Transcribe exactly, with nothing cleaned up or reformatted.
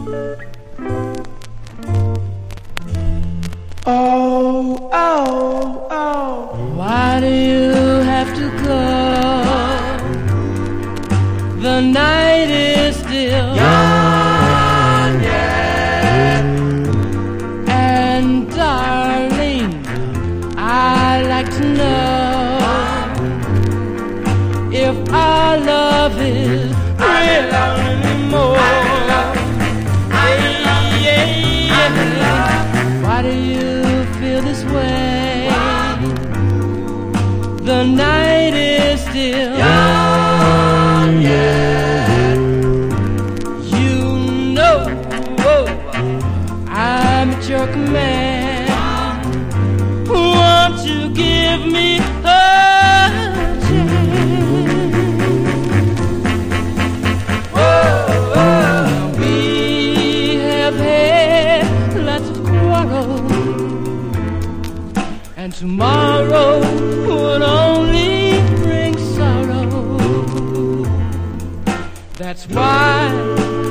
Oh, oh, oh. Why do you have to go? The night is still young, yeah. And darling, I'd like to know if our love is real anymore. Yeah, yeah, yeah. Why do you feel this way? The night is still young, yeah. You know I'm at your command. Won't you give me a chance? Oh, oh. We have had lots of quarrels, and tomorrow would only bring sorrow. That's why